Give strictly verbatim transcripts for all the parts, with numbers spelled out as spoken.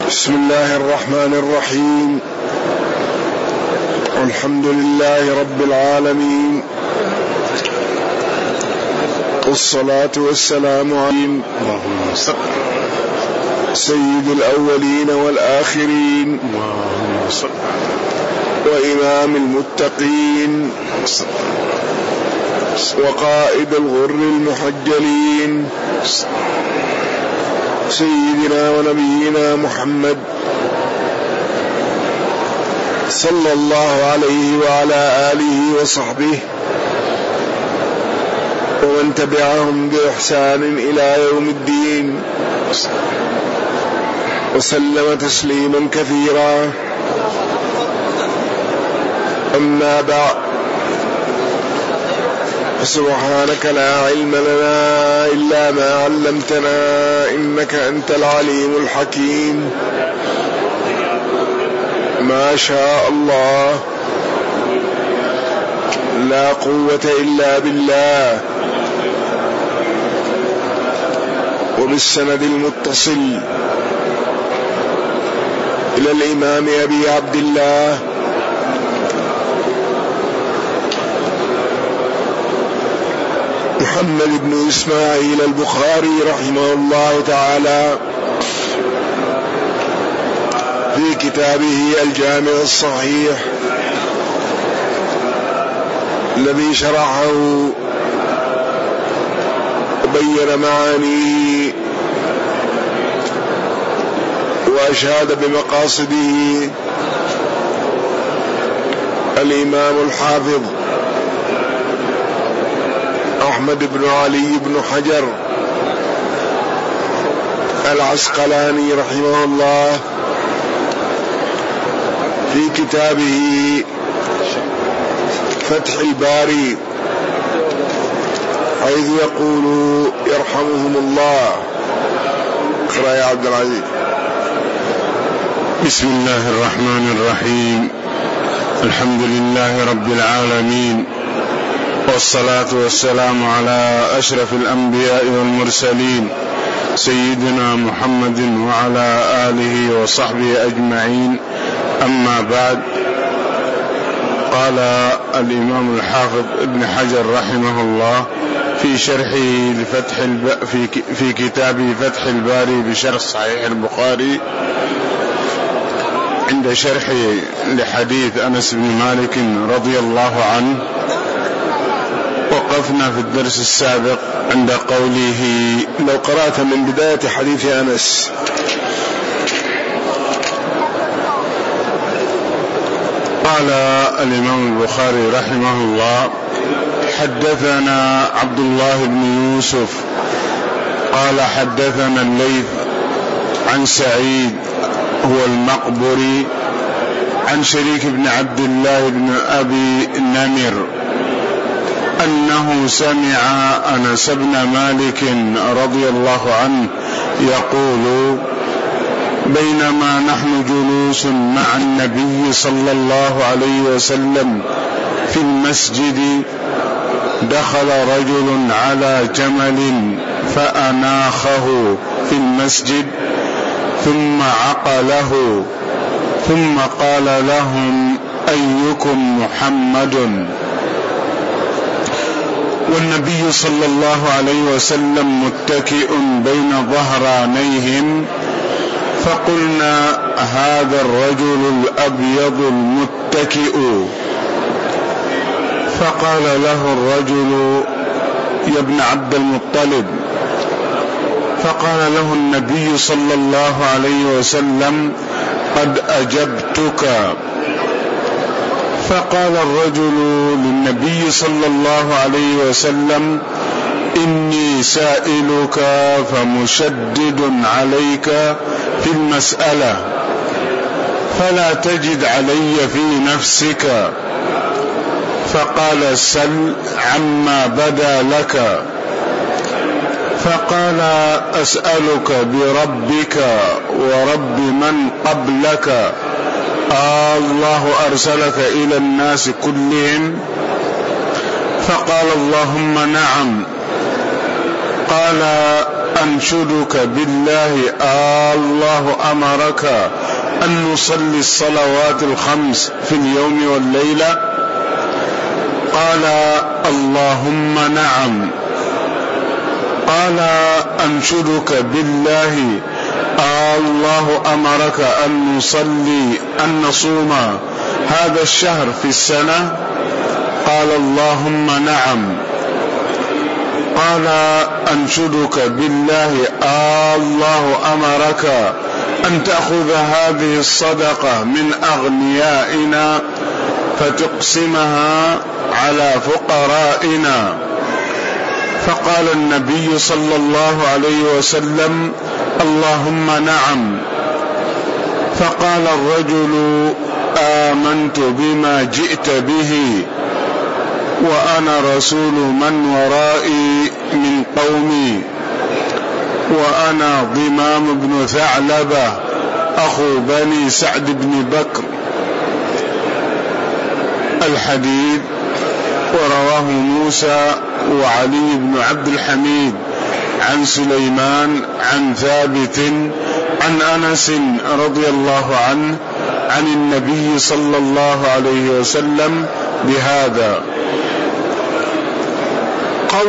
بسم الله الرحمن الرحيم. الحمد لله رب العالمين، والصلاة والسلام على سيد الأولين والآخرين وإمام المتقين وقائد الغر المحجلين سيدنا ونبينا محمد صلى الله عليه وعلى آله وصحبه ومن تبعهم بإحسان إلى يوم الدين، وسلم تسليما كثيرا. أما بعد، سبحانك لا علم لنا إلا ما علمتنا إنك أنت العليم الحكيم. ما شاء الله، لا قوة إلا بالله. وبالسند المتصل إلى الإمام أبي عبد الله محمد بن إسماعيل البخاري رحمه الله تعالى في كتابه الجامع الصحيح الذي شرحه وبين معانيه وأشاد بمقاصده الإمام الحافظ أحمد بن علي بن حجر العسقلاني رحمه الله في كتابه فتح الباري، حيث يقول يرحمهم الله. اقرأ يا عبد العزيز. بسم الله الرحمن الرحيم. الحمد لله رب العالمين، والصلاة والسلام على أشرف الأنبياء والمرسلين سيدنا محمد وعلى آله وصحبه أجمعين. أما بعد، قال الإمام الحافظ ابن حجر رحمه الله في شرحه لفتح الب... في... في كتابه فتح الباري بشرح صحيح البخاري عند شرحه لحديث أنس بن مالك رضي الله عنه. وقفنا في الدرس السابق عند قوله، لو قرأت من بداية حديث أنس: قال الإمام البخاري رحمه الله: حدثنا عبد الله بن يوسف قال حدثنا الليث عن سعيد هو المقبري عن شريك بن عبد الله بن أبي النمر أنه سمع أنس بن مالك رضي الله عنه يقول: بينما نحن جلوس مع النبي صلى الله عليه وسلم في المسجد، دخل رجل على جمل فأناخه في المسجد ثم عقله، ثم قال لهم: أيكم محمد؟ والنبي صلى الله عليه وسلم متكئ بين ظهرانيهم، فقلنا: هذا الرجل الأبيض المتكئ. فقال له الرجل: يا ابن عبد المطلب. فقال له النبي صلى الله عليه وسلم: قد أجبتك. فقال الرجل للنبي صلى الله عليه وسلم: إني سائلك فمشدد عليك في المسألة، فلا تجد علي في نفسك. فقال: سل عما بدا لك. فقال: أسألك بربك ورب من قبلك، آه الله أرسلك إلى الناس كلهم؟ فقال: اللهم نعم. قال: أنشدك بالله آه الله أمرك أن نصلي الصلوات الخمس في اليوم والليلة؟ قال اللهم نعم. قال أنشدك بالله آه الله أمرك أن نصلي أن نصوم هذا الشهر في السنة؟ قال اللهم نعم. قال أنشدك بالله آه الله أمرك أن تأخذ هذه الصدقة من أغنيائنا فتقسمها على فقرائنا؟ فقال النبي صلى الله عليه وسلم اللهم نعم. فقال الرجل آمنت بما جئت به وأنا رسول من ورائي من قومي وأنا ضمام بن ثعلبة أخو بني سعد بن بكر. الحديث ورواه موسى وعلي بن عبد الحميد عن سليمان عن ثابت عن أنس رضي الله عنه عن النبي صلى الله عليه وسلم بهذا. قول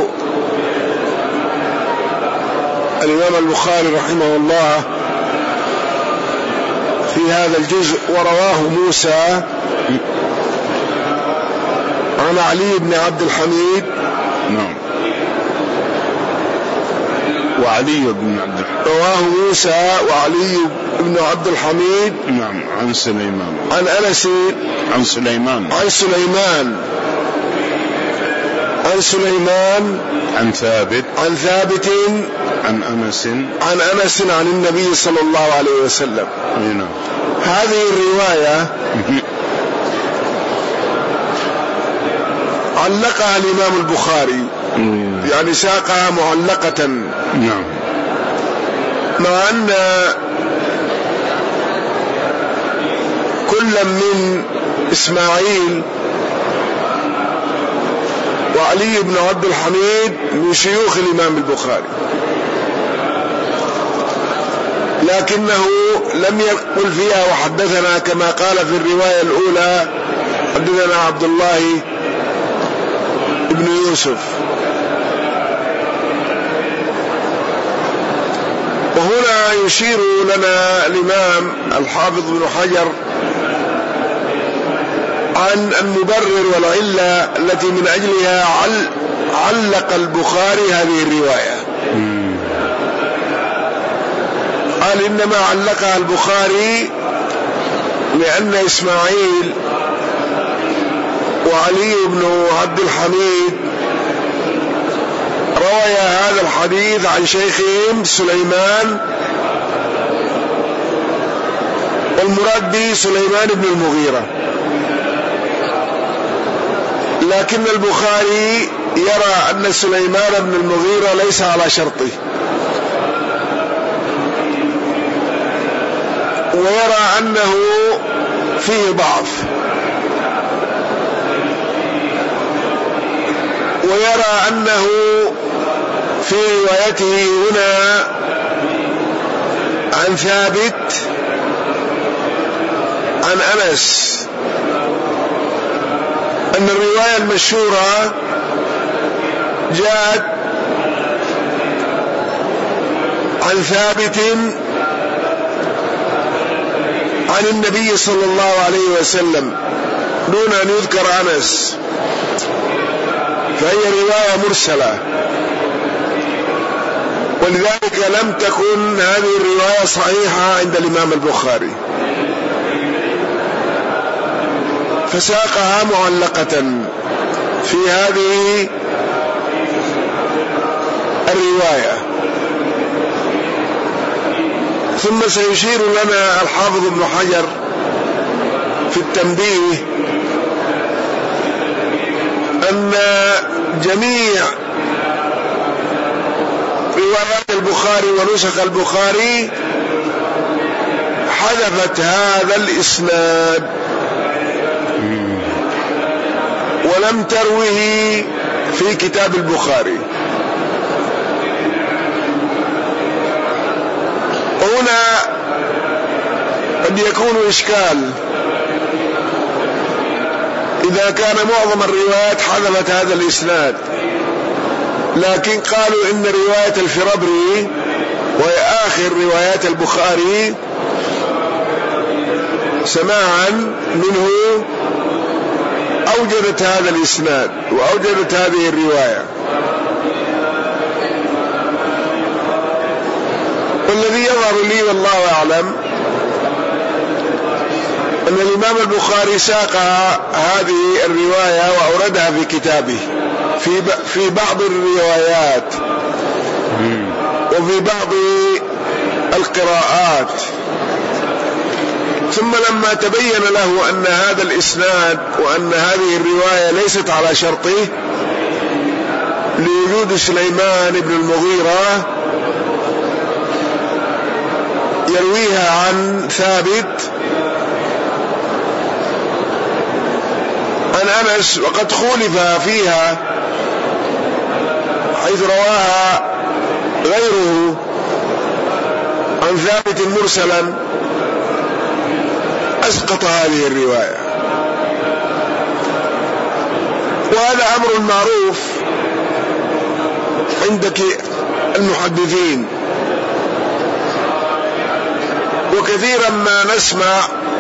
الإمام البخاري رحمه الله في هذا الجزء ورواه موسى عن علي بن عبد الحميد. نعم. وعلي بن عبد الحميد رواه موسى وعلي بن عبد الحميد. نعم. عن سليمان عن أنس عن سليمان عن سليمان عن سليمان عن ثابت عن ثابت عن أنس عن أنس عن النبي صلى الله عليه وسلم. هنا. هذه الرواية علقها الإمام البخاري، يعني ساقها معلقة. نعم. مع أن كل من إسماعيل وعلي بن عبد الحميد من شيوخ الإمام البخاري، لكنه لم يقل فيها وحدثنا كما قال في الرواية الأولى حدثنا عبد الله ابن يوسف. وهنا يشير لنا الإمام الحافظ ابن حجر عن المبرر والعلة التي من أجلها علق البخاري هذه الرواية. قال إنما علقها البخاري لأن إسماعيل وعلي بن عبد الحميد روى هذا الحديث عن شيخهم سليمان، والمراد به سليمان بن المغيرة، لكن البخاري يرى أن سليمان بن المغيرة ليس على شرطه، ويرى أنه فيه ضعف، ويرى أنه في روايته هنا عن ثابت عن أنس أن الرواية المشهورة جاءت عن ثابت عن النبي صلى الله عليه وسلم دون أن يذكر أنس، فهي رواية مرسلة، ولذلك لم تكن هذه الرواية صحيحة عند الإمام البخاري، فساقها معلقة في هذه الرواية. ثم سيشير لنا الحافظ ابن حجر في التنبيه أن جميع روايات البخاري ونسخ البخاري حذفت هذا الإسناد ولم تروه في كتاب البخاري، وهنا قد يكون إشكال إذا كان معظم الروايات حذفت هذا الإسناد، لكن قالوا إن رواية الفربري وهي آخر روايات البخاري سماعا منه أوجدت هذا الإسناد وأوجدت هذه الرواية. والذي يظهر لي والله أعلم أن الإمام البخاري ساق هذه الرواية وأوردها في كتابه في في بعض الروايات وفي بعض القراءات، ثم لما تبين له أن هذا الإسناد وأن هذه الرواية ليست على شرطه لوجود سليمان بن المغيرة يرويها عن ثابت عن أنس وقد خولف فيها حيث رواها غيره عن ثابت مرسلا، أسقط هذه الرواية. وهذا أمر معروف عندك المحدثين، وكثيرا ما نسمع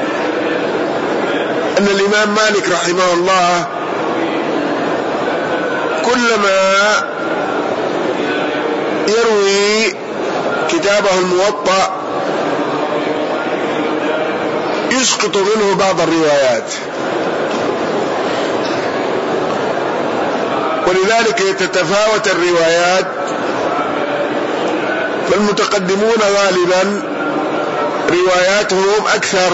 أن الإمام مالك رحمه الله كلما يروي كتابه الموطأ يسقط منه بعض الروايات، ولذلك تتفاوت الروايات، فالمتقدمون غالبا رواياتهم أكثر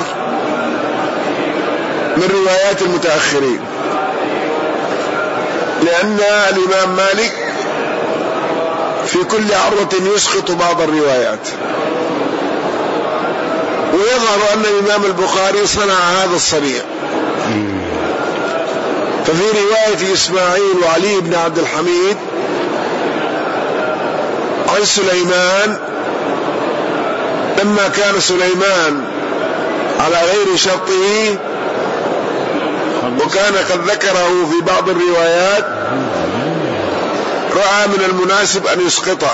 من روايات المتأخرين، لأن الإمام مالك في كل عرضة يسقط بعض الروايات. ويظهر أن الإمام البخاري صنع هذا الصنيع، ففي رواية إسماعيل وعلي بن عبد الحميد عن سليمان لما كان سليمان على غير شرطه وكان قد ذكره في بعض الروايات رأى من المناسب أن يسقطه،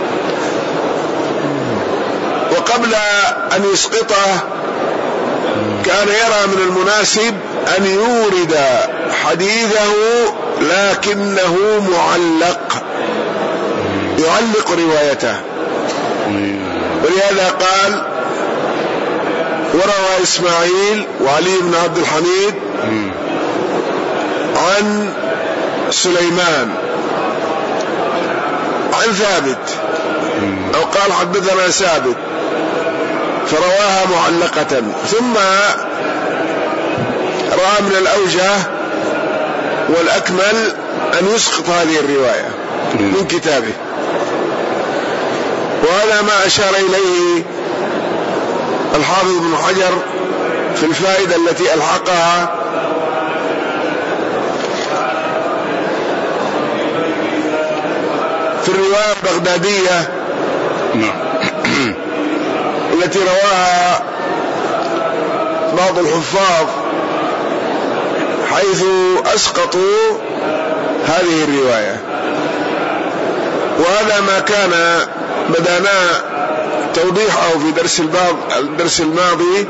وقبل أن يسقطه كان يرى من المناسب أن يورد حديثه لكنه معلق، يعلق روايته، ولهذا قال وروى إسماعيل وعلي بن عبد الحميد عن سليمان عن ثابت، أو قال حدثنا ثابت فرواها معلقة، ثم رأى من الأوجه والأكمل أن يسقط هذه الرواية من كتابه. وهذا ما أشار إليه الحافظ ابن حجر في الفائدة التي ألحقها في الرواية البغدادية التي رواها بعض الحفاظ حيث أسقطوا هذه الرواية. وهذا ما كان بدأنا توضيحه في درس الباب الدرس الماضي،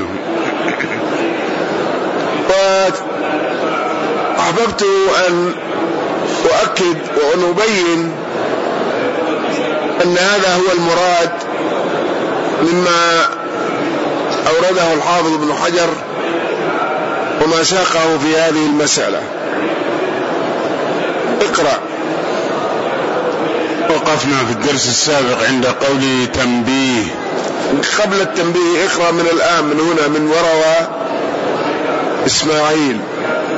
وأحببت أن أؤكد وأن أبين أن هذا هو المراد مما أورده الحافظ ابن حجر وما ساقه في هذه المسألة. اقرأ. وقفنا في الدرس السابق عند قوله تنبيه. قبل التنبيه اقرأ من الآن من هنا من وروى إسماعيل.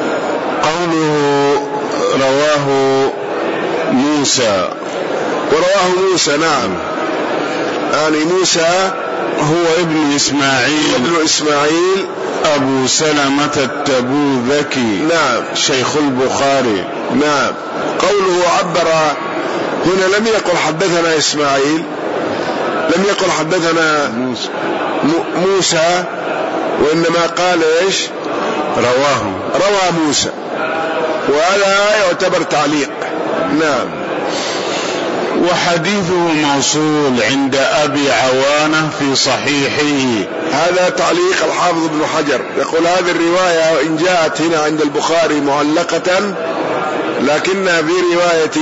قوله رواه موسى، ورواه موسى، نعم، يعني موسى هو ابن إسماعيل ابن إسماعيل أبو سلمة التبوذكي، نعم، شيخ البخاري، نعم. قوله عبر هنا لم يقل حدثنا إسماعيل، لم يقل حدثنا موسى, موسى وإنما قال إيش؟ رواه روى موسى، وهذا يعتبر تعليق. نعم. وحديثه موصول عند أبي عوانة في صحيحه. هذا تعليق الحافظ ابن حجر، يقول هذه الرواية وإن جاءت هنا عند البخاري معلقة لكنها في رواية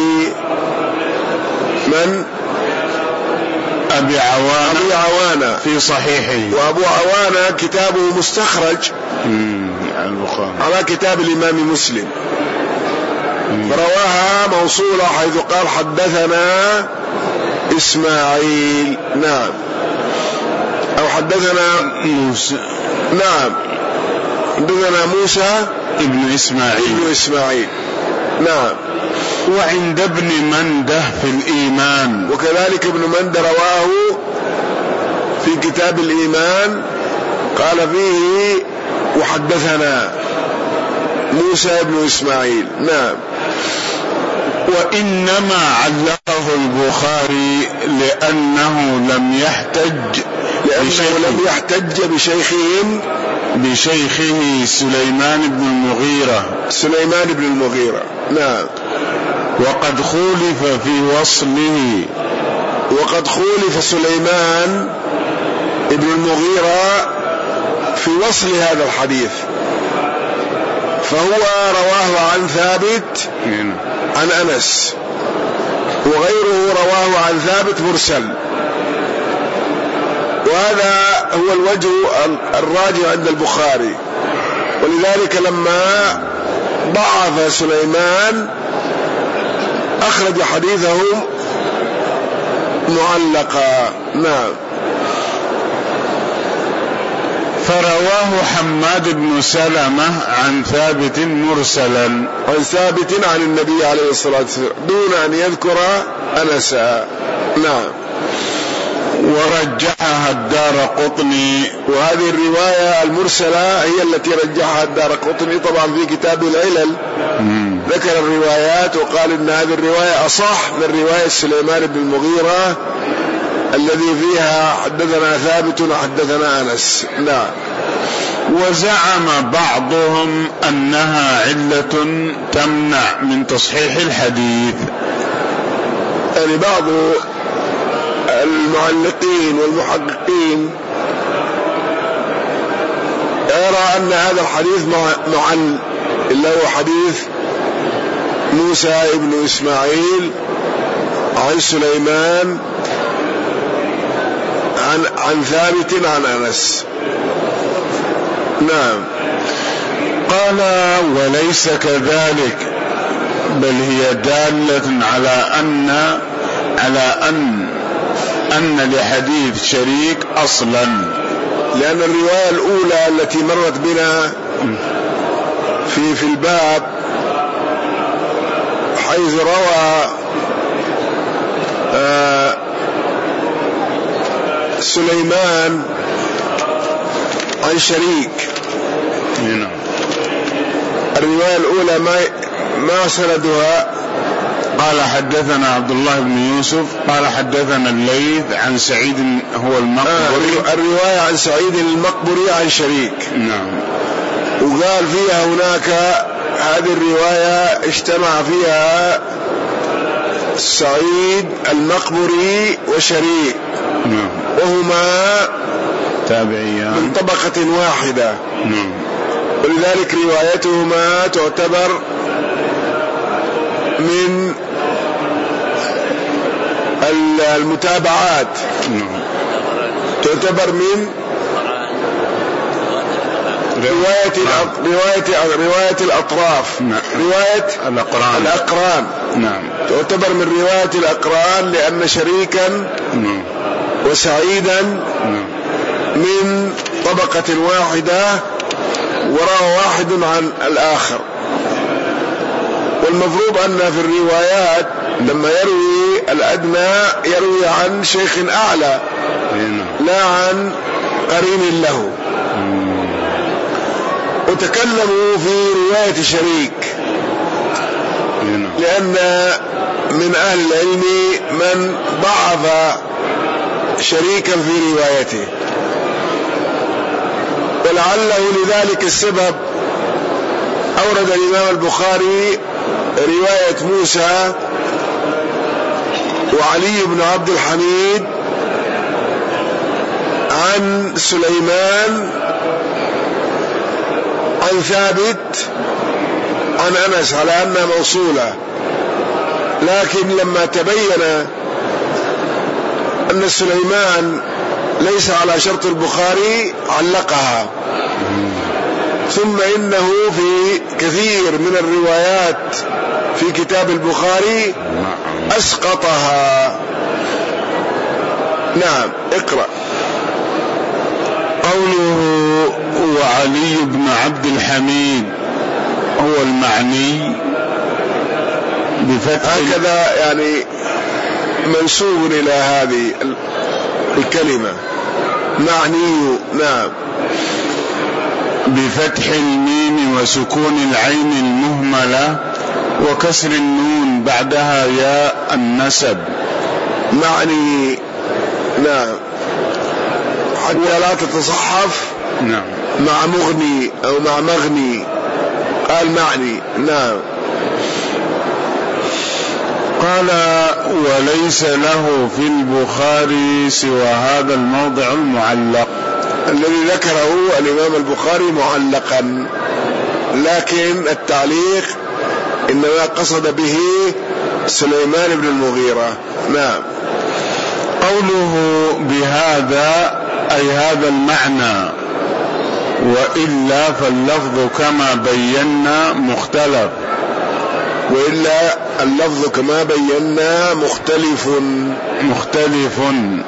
من؟ أبي عوانة, أبي عوانة في صحيحه، وأبو عوانة كتابه مستخرج على كتاب الإمام مسلم، فرواها موصولة حيث قال حدثنا إسماعيل. نعم. أو حدثنا موسى. نعم، حدثنا موسى ابن إسماعيل ابن إسماعيل. نعم. وعند ابن منده في الإيمان، وكذلك ابن منده رواه في كتاب الإيمان، قال فيه وحدثنا موسى ابن إسماعيل. نعم. وإنما علقه البخاري لأنه لم يحتج لأنه لم يحتج بشيخهم بشيخه سليمان بن المغيرة سليمان بن المغيرة. نعم. وقد خولف في وصله وقد خولف سليمان ابن المغيرة في وصل هذا الحديث، فهو رواه عن ثابت عن أنس، وغيره رواه عن ثابت مرسل، وهذا هو الوجه الراجح عند البخاري. ولذلك لما ضعف سليمان أخرج حديثه معلقا. نعم. فرواه حماد بن سلمة عن ثابت مرسلا عن ثابت عن النبي عليه الصلاة والسلام دون أن يذكر أنسا. نعم. ورجحها الدارقطني، وهذه الرواية المرسلة هي التي رجحها الدارقطني طبعا في كتاب العلل. مم. ذكر الروايات وقال إن هذه الرواية أصح من رواية سليمان بن المغيرة الذي فيها حدثنا ثابت وحدثنا أنس. نعم. وزعم بعضهم أنها علة تمنع من تصحيح الحديث، يعني بعض المعلقين والمحققين يرى أن هذا الحديث معل، إلا هو حديث موسى ابن إسماعيل عن سليمان عن, عن ثابت عن أنس. نعم. قال وليس كذلك، بل هي دالة على أن على أن أن لحديث شريك أصلا، لأن الرواية الأولى التي مرت بنا في في الباب حيث روى آه سليمان عن شريك، الرواية الأولى ما ما سندها. قال حدثنا عبد الله بن يوسف قال حدثنا الليث عن سعيد هو المقبري. آه الرواية عن سعيد المقبري عن شريك. نعم. وقال فيها هناك هذه الرواية اجتمع فيها سعيد المقبري وشريك. نعم. وهما تابعيان من طبقة واحدة. نعم. ولذلك روايتهما تعتبر من المتابعات. نعم. تعتبر من رواية رواية رواية الأطراف. نعم. رواية الأقران. الأقران. نعم. تعتبر من رواية الأقران لأن شريكا نعم. وسعيدا نعم. من طبقة واحدة وراء واحد عن الآخر. والمفروض أن في الروايات لما يروي الأدنى يروي عن شيخ أعلى لا عن قرين له. وتكلموا في رواية شريك لأن من أهل العلم من ضعف شريكا في روايته، ولعله لذلك السبب أورد الإمام البخاري رواية موسى وعلي بن عبد الحميد عن سليمان عن ثابت عن أنس على أنها موصولة، لكن لما تبين أن سليمان ليس على شرط البخاري علقها. ثم إنه في كثير من الروايات في كتاب البخاري أسقطها. نعم، اقرأ. قوله وعلي بن عبد الحميد هو المعني بفتح، هكذا يعني منسوب إلى هذه الكلمة معني. نعم، بفتح الميم وسكون العين المهملة وكسر النون بعدها ياء النسب معني. نعم، حتى لا تتصحف. نعم، مع مغني أو مع مغني، قال معني. نعم. قال وليس له في البخاري سوى هذا الموضع المعلق الذي ذكره الإمام البخاري معلقا، لكن التعليق إنما قصد به سليمان بن المغيرة. نعم. قوله بهذا أي هذا المعنى، وإلا فاللفظ كما بينا مختلف، وإلا اللفظ كما بينا مختلف مختلف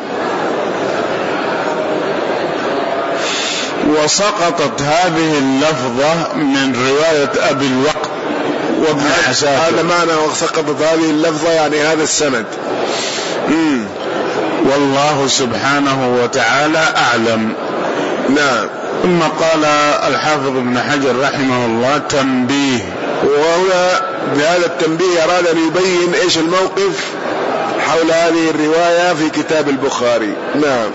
وسقطت هذه اللفظة من رواية أبي الوقت وابن عساكر. هذا معنى وسقطت هذه اللفظة، يعني هذا السند. مم. والله سبحانه وتعالى أعلم. نعم. ثم قال الحافظ ابن حجر رحمه الله تنبيه، وهنا بهذا التنبيه أراد أن يبين إيش الموقف حول هذه الرواية في كتاب البخاري. نعم.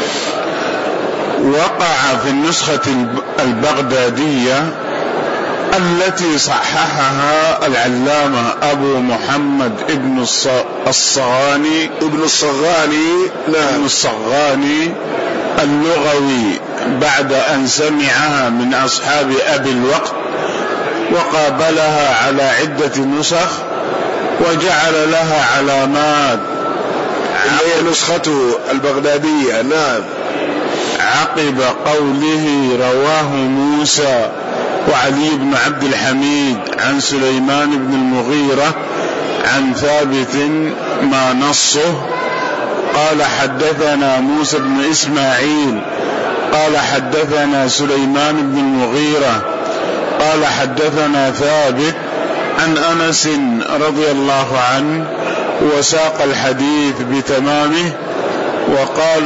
وقع في النسخة البغدادية التي صححها العلامة أبو محمد ابن الصغاني ابن الصغاني نعم ابن الصغاني اللغوي بعد أن سمعها من أصحاب أبي الوقت، وقابلها على عدة نسخ وجعل لها علامات، هي نسخته البغدادية. نعم. عقب قوله رواه موسى وعلي بن عبد الحميد عن سليمان بن المغيرة عن ثابت ما نصه. قال حدثنا موسى بن إسماعيل قال حدثنا سليمان بن المغيرة قال حدثنا ثابت عن أنس رضي الله عنه، وساق الحديث بتمامه. وقال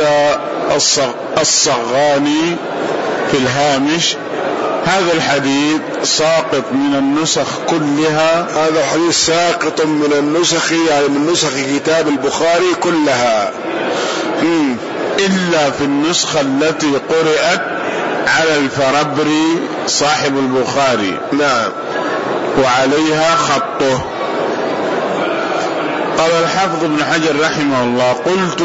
الصغاني في الهامش هذا الحديث ساقط من النسخ كلها. هذا الحديث ساقط من النسخ، يعني من نسخ كتاب البخاري كلها، مم. إلا في النسخة التي قرأت على الفربري صاحب البخاري. نعم. وعليها خطه. قال الحافظ ابن حجر رحمه الله قلت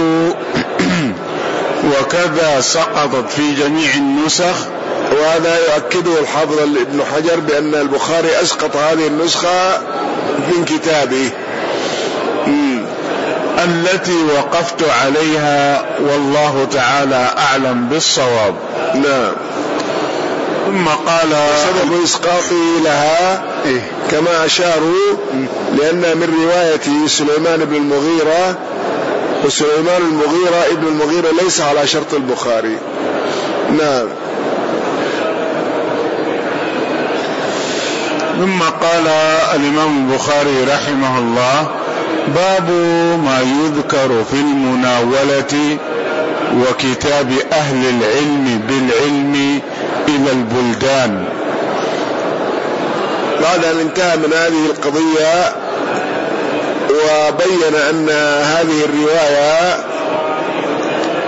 وكذا سقطت في جميع النسخ. وهذا يؤكده الحافظ ابن حجر بأن البخاري أسقط هذه النسخة من كتابه مم. التي وقفت عليها والله تعالى أعلم بالصواب. نعم. ثم قال سبب إسقاطه لها إيه؟ كما أشاروا لأن من رواية سليمان بن المغيرة، وسليمان المغيرة ابن المغيرة ليس على شرط البخاري. نعم. ثم قال الإمام البخاري رحمه الله باب ما يذكر في المناولة وكتاب أهل العلم بالعلم إلى البلدان. بعد أن انتهى من هذه القضية وبين أن هذه الرواية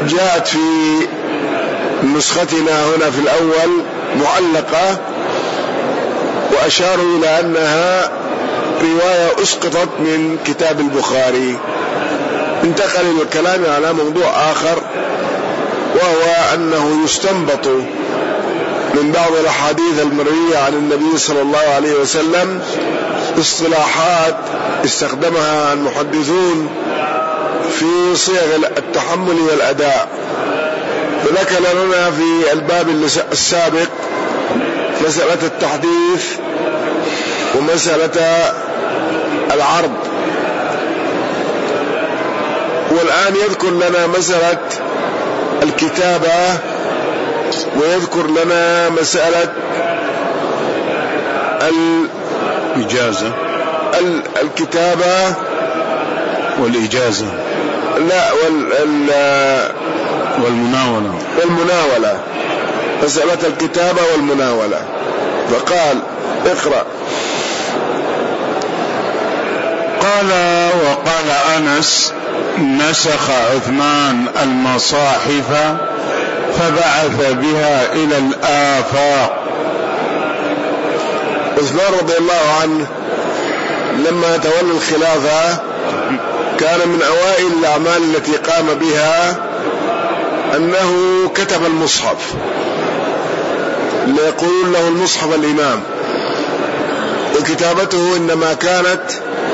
جاءت في نسختنا هنا في الأول معلقة، وأشاروا إلى أنها رواية أسقطت من كتاب البخاري. انتقل الكلام على موضوع آخر، وهو أنه يستنبط من بعض الأحاديث المروية عن النبي صلى الله عليه وسلم اصطلاحات استخدمها المحدثون في صيغ التحمل والأداء. وذكر لنا في الباب السابق مسألة التحديث ومسألة العرض، والآن يذكر لنا مسألة الكتابة، ويذكر لنا مسألة الإجازة الكتابة والإجازة لا وال والمناولة والمناولة مسألة الكتابة والمناولة. فقال اقرأ. قال وقال أنس نسخ عثمان المصاحف فبعث بها إلى الآفاق. عثمان رضي الله عنه لما تولى الخلافة كان من أوائل الأعمال التي قام بها أنه كتب المصحف، ليقولون له المصحف الإمام. وكتابته إنما كانت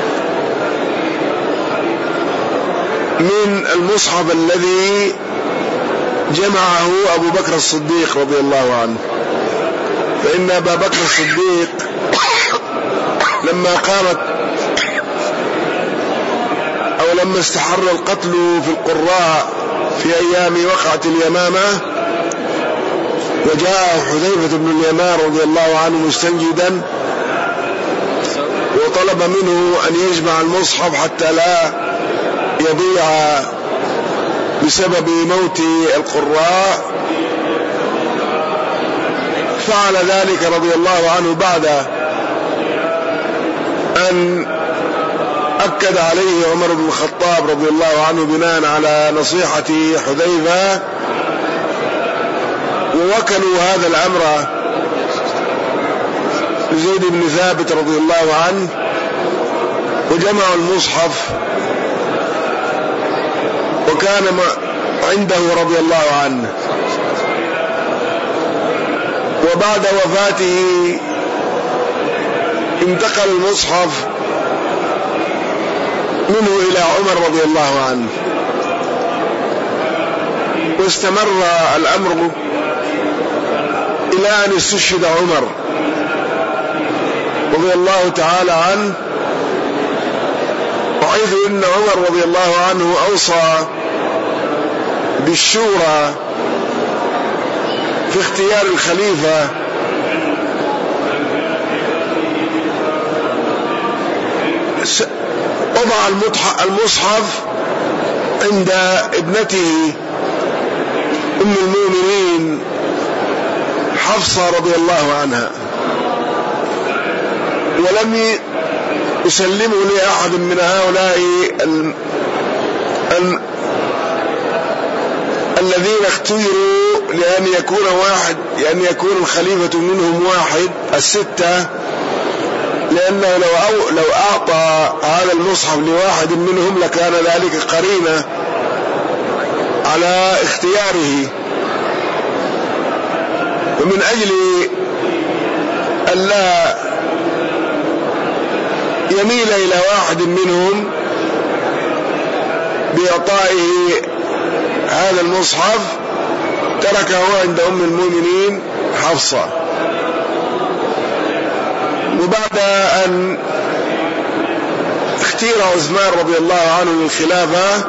من المصحف الذي جمعه أبو بكر الصديق رضي الله عنه، فإن أبا بكر الصديق لما قامت أو لما استحر القتل في القراء في أيام وقعة اليمامة، وجاء حذيفة بن اليمان رضي الله عنه مستنجدا وطلب منه أن يجمع المصحف حتى لا يضيع بسبب موت القراء، فعل ذلك رضي الله عنه بعد أن أكد عليه عمر بن الخطاب رضي الله عنه بناء على نصيحة حذيفة، ووكلوا هذا الأمر لزيد بن ثابت رضي الله عنه، وجمعوا المصحف، وكان عنده رضي الله عنه. وبعد وفاته انتقل المصحف منه إلى عمر رضي الله عنه، واستمر الأمر إلى أن استشهد عمر رضي الله تعالى عنه، وحيث إن عمر رضي الله عنه أوصى بالشورى في اختيار الخليفة، وضع المصحف عند ابنته أم المؤمنين حفصة رضي الله عنها، ولم يسلمه لأحد من هؤلاء ال... ال... الذين اختيروا لأن يكون واحد لأن يكون الخليفة منهم واحد الستة، لأنه لو, أو لو أعطى هذا المصحف لواحد منهم لكان ذلك قرينة على اختياره. ومن أجل ألا يميل إلى واحد منهم بإعطائه هذا المصحف تركه عند أم المؤمنين حفصة. وبعد أن اختير عثمان رضي الله عنه للخلافة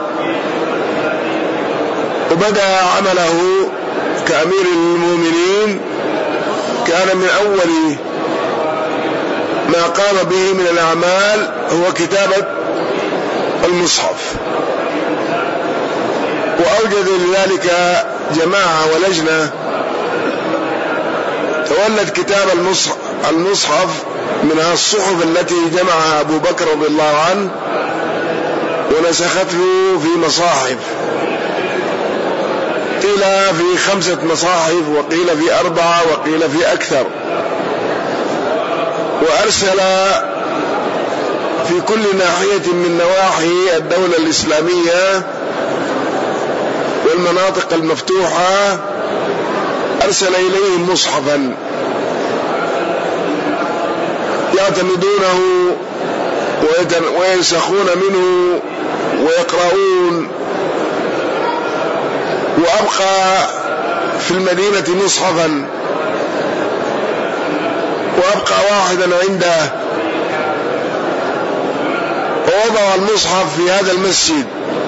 وبدأ عمله كأمير المؤمنين، كان من أول ما قام به من الأعمال هو كتابة المصحف، وأوجد لذلك جماعة ولجنة تولت كتاب المصحف من الصحف التي جمعها أبو بكر رضي الله عنه ونسخته في مصاحف. في خمسة مصاحف، وقيل في أربعة، وقيل في أكثر. وأرسل في كل ناحية من نواحي الدولة الإسلامية والمناطق المفتوحة أرسل إليهم مصحفا يعتمدونه وينسخون منه ويقرؤون. وأبقى في المدينة مصحفا، وأبقى واحدا عنده، ووضع المصحف في هذا المسجد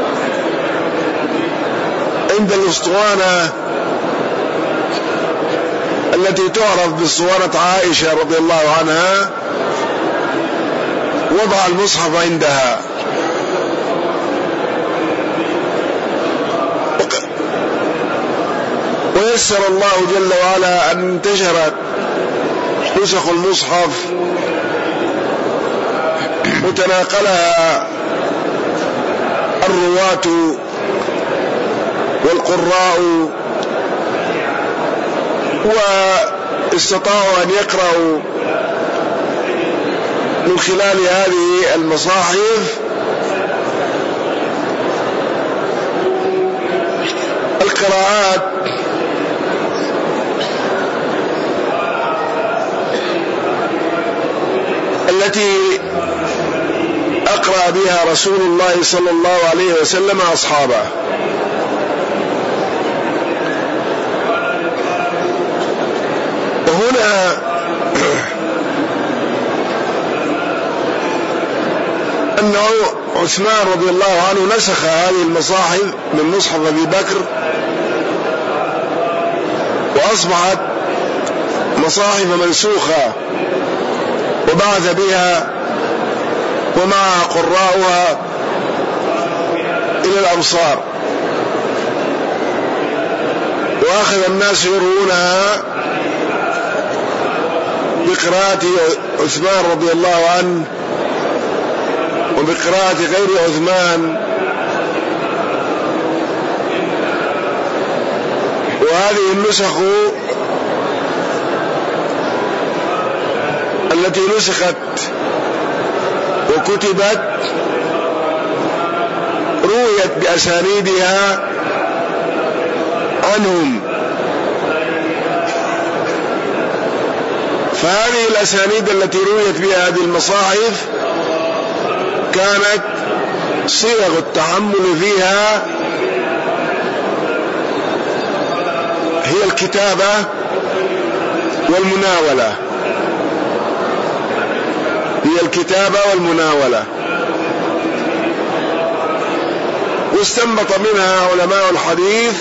عند الأسطوانة التي تعرف باسطوانة عائشة رضي الله عنها، وضع المصحف عندها. ويسر الله جل وعلا أن انتشرت نسخ المصحف وتناقلها الرواة والقراء، واستطاعوا أن يقرأوا من خلال هذه المصاحف القراءات التي أقرأ بها رسول الله صلى الله عليه وسلم أصحابه. وهنا أنه عثمان رضي الله عنه نسخ هذه المصاحف من مصحف أبي بكر، وأصبحت مصاحف منسوخة، وبعث بها ومعها قراءها إلى الأمصار، وأخذ الناس يروونها بقراءة عثمان رضي الله عنه وبقراءة غير عثمان. وهذه النسخ التي نسخت وكتبت رويت بأسانيدها عنهم، فهذه الأسانيد التي رويت بها هذه المصاحف كانت صيغ التحمل فيها هي الكتابة والمناولة، هي الكتابة والمناولة. واستنبط منها علماء الحديث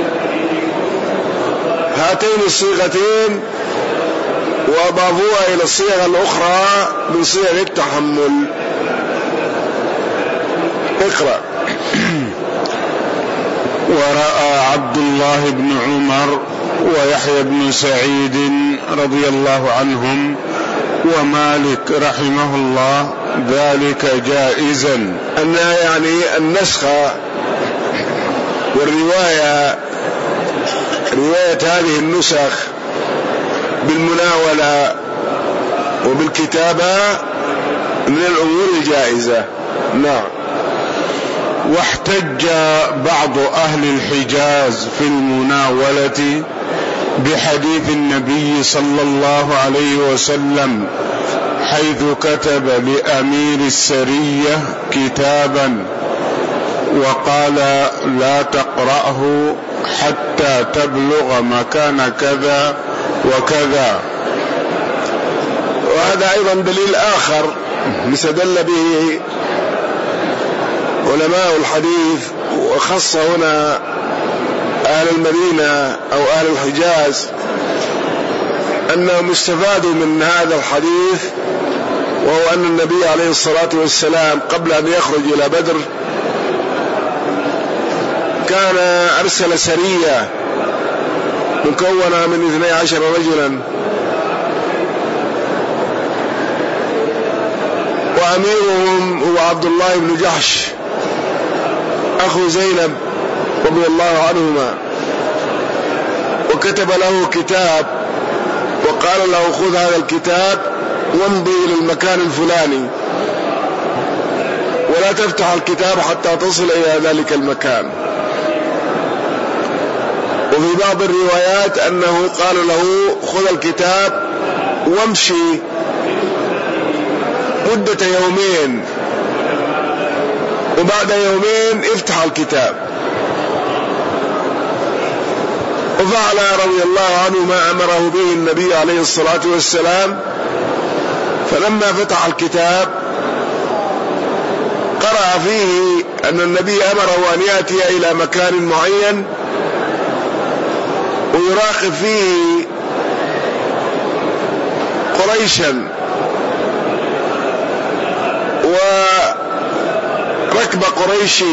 هاتين الصيغتين وأضافوها إلى الصيغ الأخرى من صيغ التحمل. اقرأ. ورأى عبد الله بن عمر ويحيى بن سعيد رضي الله عنهم ومالك رحمه الله ذلك جائزا، أنها يعني النسخ والرواية، رواية هذه النسخ بالمناولة وبالكتابة من الأمور الجائزة. نعم. واحتج بعض أهل الحجاز في المناولة بحديث النبي صلى الله عليه وسلم حيث كتب لأمير السرية كتابا وقال لا تقرأه حتى تبلغ مكان كذا وكذا. وهذا أيضا دليل آخر استدل به علماء الحديث، وخص هنا أهل المدينة أو أهل الحجاز، أنهم استفادوا من هذا الحديث، وهو أن النبي عليه الصلاة والسلام قبل أن يخرج إلى بدر كان أرسل سرية مكونة من اثني عشر رجلا، وأميرهم هو عبد الله بن جحش أخو زينب رضي الله عنهما، وكتب له كتاب وقال له خذ هذا الكتاب وامضي إلى المكان الفلاني ولا تفتح الكتاب حتى تصل إلى ذلك المكان. وفي بعض الروايات أنه قال له خذ الكتاب وامشي مدة يومين وبعد يومين افتح الكتاب. وفعل رضي الله عنه ما أمره به النبي عليه الصلاة والسلام، فلما فتح الكتاب قرأ فيه أن النبي أمره أن يأتي إلى مكان معين ويراقب فيه قريشا وركب قريش،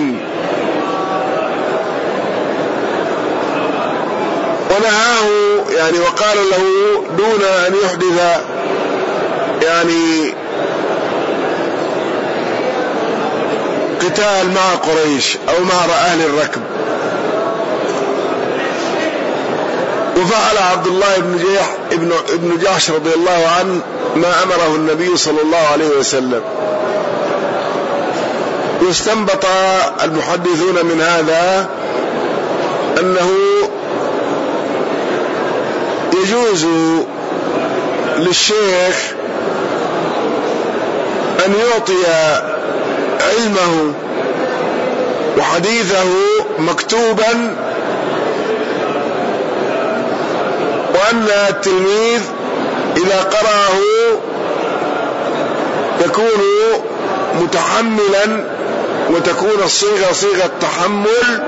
ونهاه يعني وقال له دون أن يحدث يعني قتال مع قريش أو مع أهل الركب. وفعل عبد الله بن جيح ابن, ابن جحش رضي الله عنه ما أمره النبي صلى الله عليه وسلم. واستنبط المحدثون من هذا أنه يجوز للشيخ أن يعطي علمه وحديثه مكتوبا، وأن التلميذ إذا قرأه يكون متحملا وتكون الصيغة صيغة تحمل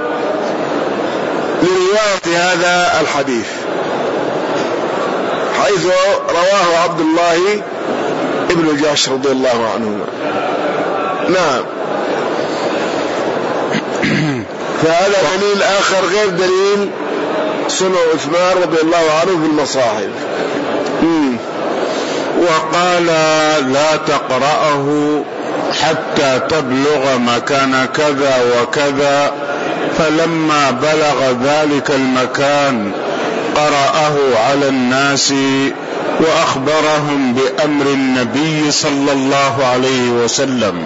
لرواية هذا الحديث، حيث رواه عبد الله ابن جحش رضي الله عنهما. نعم. فهذا دليل آخر غير دليل صنع عثمان رضي الله عنه في المصاحف. وقال لا تقرأه حتى تبلغ مكان كذا وكذا، فلما بلغ ذلك المكان قرأه على الناس وأخبرهم بأمر النبي صلى الله عليه وسلم.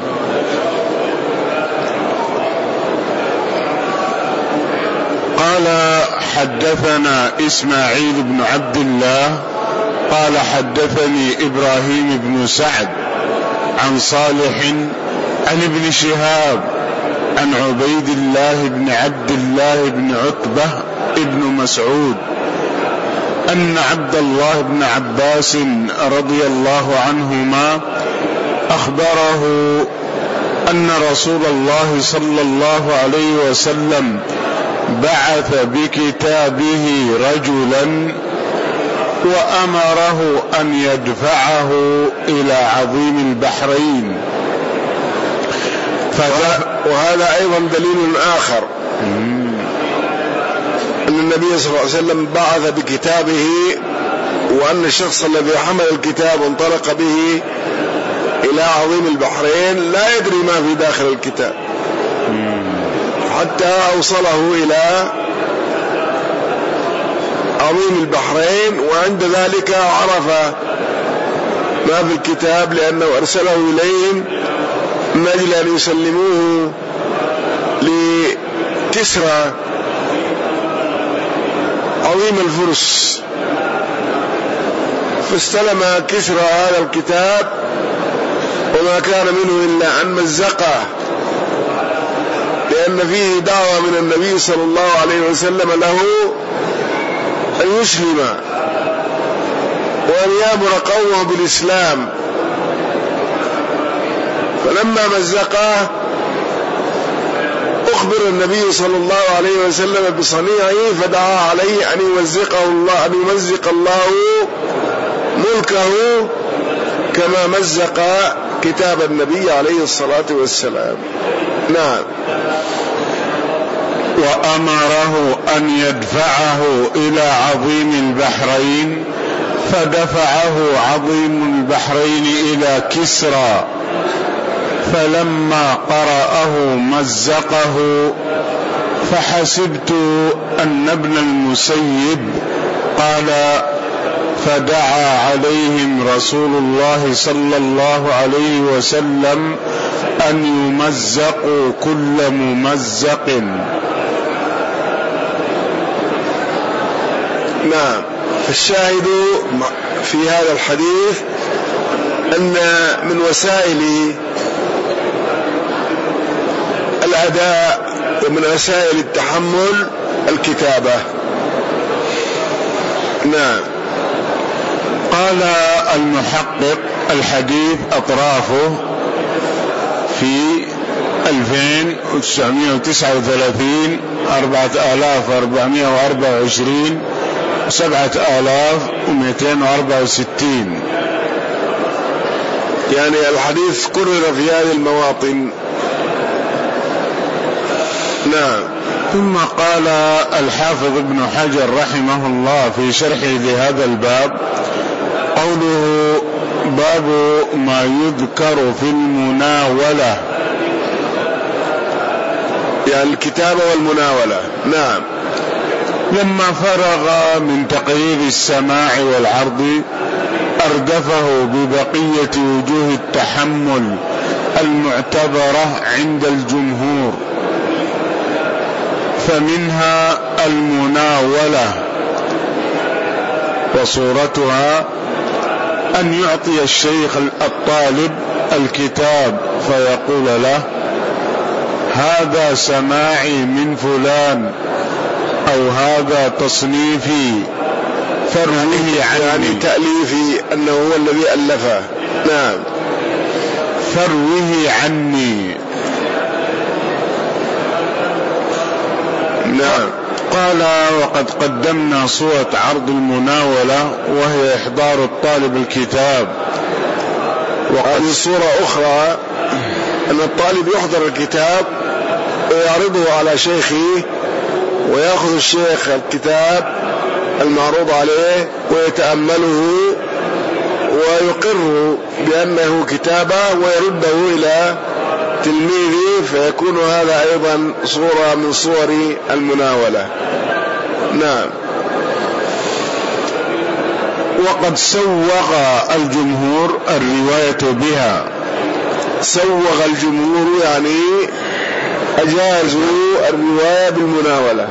قال حدثنا إسماعيل بن عبد الله قال حدثني إبراهيم بن سعد عن صالح عن ابن شهاب عن عبيد الله بن عبد الله بن عتبة ابن مسعود أن عبد الله بن عباس رضي الله عنهما أخبره أن رسول الله صلى الله عليه وسلم بعث بكتابه رجلا وأمره أن يدفعه إلى عظيم البحرين. وهذا أيضا دليل آخر أن النبي صلى الله عليه وسلم بعث بكتابه، وأن الشخص الذي حمل الكتاب وانطلق به إلى عظيم البحرين لا يدري ما في داخل الكتاب حتى أوصله إلى عظيم البحرين، وعند ذلك عرف ما في الكتاب لأنه أرسله إليهم من أجل أن يسلموه لكسرى عظيم الفرس. فاستلم كسرى هذا الكتاب وما كان منه إلا أن مزقه، لأن فيه دعوة من النبي صلى الله عليه وسلم له أن يسلم وأن يأمر قومه بالإسلام. فلما مزقه أخبر النبي صلى الله عليه وسلم بصنيعه، فدعا عليه أن يمزقه الله، أن يمزق الله ملكه كما مزق كتاب النبي عليه الصلاة والسلام. نعم. وأمره أن يدفعه إلى عظيم البحرين، فدفعه عظيم البحرين إلى كسرى، فلما قرأه مزقه، فحسبت أن ابن المسيب قال فدعا عليهم رسول الله صلى الله عليه وسلم أن يمزقوا كل ممزق. نعم. الشاهد في هذا الحديث أن من وسائل الأداء ومن وسائل التحمل الكتابة. نعم. قال المحقق الحديث أطرافه في ألفين وتسعمائة وتسعة وثلاثين، أربعة آلاف وأربعمائة وأربعة وعشرين، سبعة آلاف ومئتين وأربعة وستين. يعني الحديث كرر في هذه المواطن. نعم. ثم قال الحافظ ابن حجر رحمه الله في شرحه لهذا الباب قوله باب ما يذكر في المناولة، يعني الكتابة والمناولة. نعم. لما فرغ من تقرير السماع والعرض أردفه ببقية وجوه التحمل المعتبرة عند الجمهور، فمنها المناولة، وصورتها أن يعطي الشيخ الطالب الكتاب فيقول له هذا سماعي من فلان أو هذا تصنيفي فروه عني، يعني تأليفي أنه هو الذي ألفه. نعم. فروه عني. نعم. قال وقد قدمنا صورة عرض المناولة وهي إحضار الطالب الكتاب. وهذه صورة أخرى أن الطالب يحضر الكتاب ويعرضه على شيخه، ويأخذ الشيخ الكتاب المعروض عليه ويتأمله ويقر بأنه كتابه ويرده إلى تلميذه، فيكون هذا أيضا صورة من صور المناولة. نعم. وقد سوغ الجمهور الرواية بها. سوغ الجمهور يعني أجازوا الرواية بالمناولة،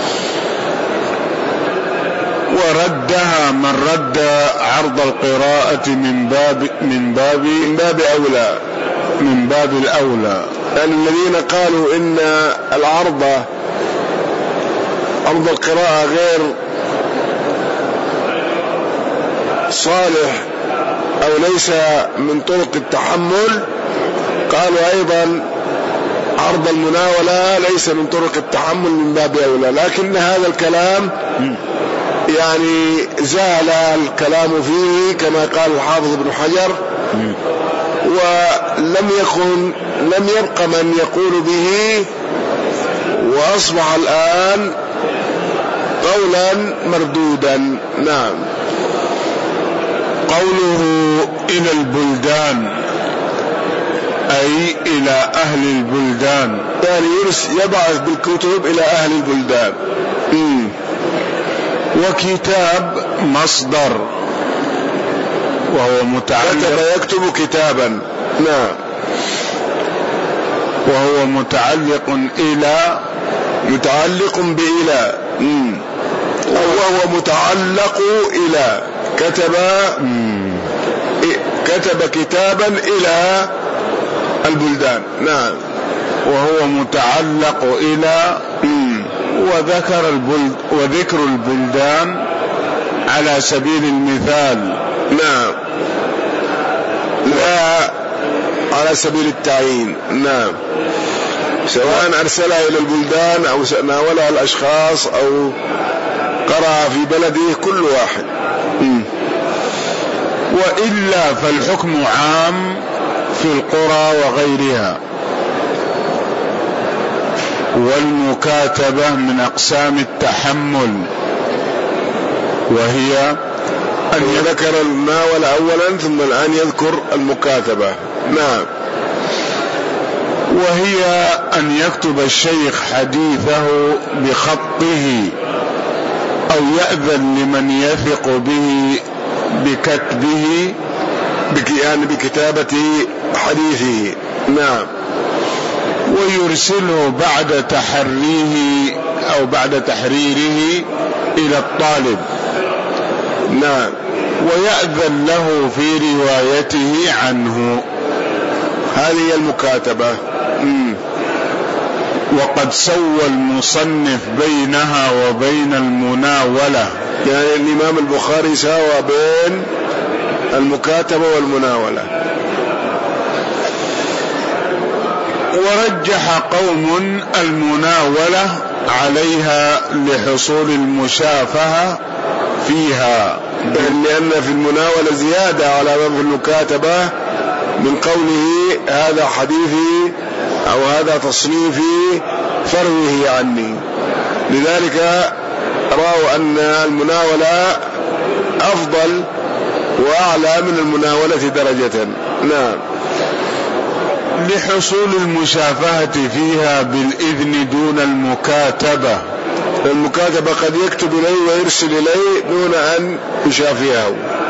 وردها من رد عرض القراءة من باب من باب من باب أولى من باب الأولى. يعني الذين قالوا إن العرض عرض القراءة غير صالح أو ليس من طرق التحمل، قالوا أيضا عرض المناولة ليس من طرق التحمل من باب أولى. لكن هذا الكلام يعني زال الكلام فيه كما قال الحافظ ابن حجر، ولم يكن لم يبق من يقول به، وأصبح الآن قولا مردودا. نعم. قوله إلى البلدان أي إلى أهل البلدان، يعني يبعث بالكتب إلى أهل البلدان. م. وكتاب مصدر وهو متعلق، كتب يكتب كتابا. نعم. وهو متعلق إلى، متعلق بإلى، وهو متعلق إلى كتب مم. كتب كتابا إلى البلدان. نعم. وهو متعلق إلى مم. وذكر البلد وذكر البلدان على سبيل المثال، نعم، لا على سبيل التعيين. نعم. سواء أرسلها إلى البلدان أو ناولها الأشخاص أو قرأ في بلده، كل واحد. م. وإلا فالحكم عام في القرى وغيرها. والمكاتبة من أقسام التحمل، وهي أن يذكر المناولة أولا ثم الآن يذكر المكاتبة. نعم. وهي أن يكتب الشيخ حديثه بخطه أو يأذن لمن يثق به بكتبه يعني بكتابة حديثه. نعم. ويرسله بعد تحريه أو بعد تحريره إلى الطالب. نعم. ويأذن له في روايته عنه. هذه هي المكاتبة. مم. وقد سوى المصنف بينها وبين المناولة، يعني الإمام البخاري ساوى بين المكاتبة والمناولة. ورجح قوم المناولة عليها لحصول المشافهة فيها، لأن في المناولة زيادة على ما في المكاتبة من قوله هذا حديثي أو هذا تصنيفي فروه عني. لذلك رأوا أن المناولة أفضل وأعلى من المناولة درجة. نعم. لحصول المشافهة فيها بالإذن دون المكاتبة. المكاتبة قد يكتب إليه ويرسل إليه دون أن يشافهه.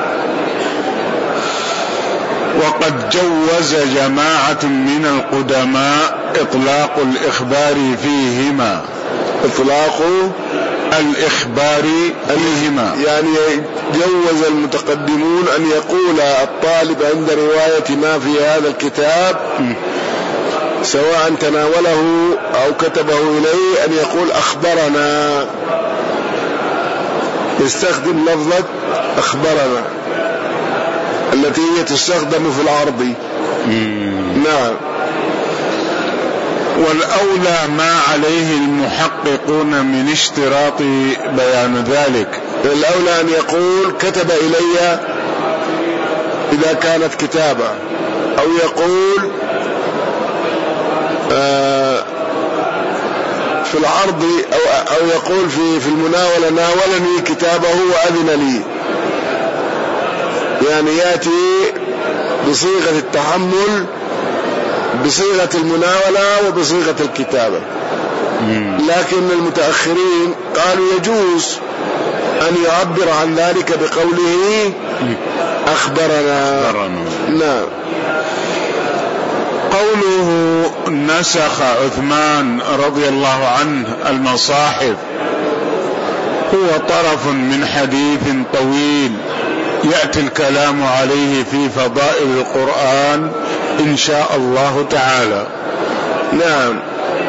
وقد جوز جماعة من القدماء إطلاق الإخبار فيهما. إطلاق الإخبار فيهما يعني جوز المتقدمون أن يقول الطالب عند رواية ما في هذا الكتاب سواء تناوله أو كتبه إليه أن يقول أخبرنا، يستخدم لفظة أخبرنا التي هي تستخدم في العرض. نعم. والأولى ما عليه المحققون من اشتراط بيان ذلك. الأولى أن يقول كتب إلي إذا كانت كتابة، أو يقول آه في العرض أو, أو يقول في, في المناولة ناولني كتابه وأذن لي، يعني يأتي بصيغة التحمل بصيغة المناولة وبصيغة الكتابة. لكن المتأخرين قالوا يجوز أن يعبر عن ذلك بقوله أخبرنا. نعم. قوله نسخ عثمان رضي الله عنه المصاحف هو طرف من حديث طويل يأتي الكلام عليه في فضائل القرآن إن شاء الله تعالى. نعم.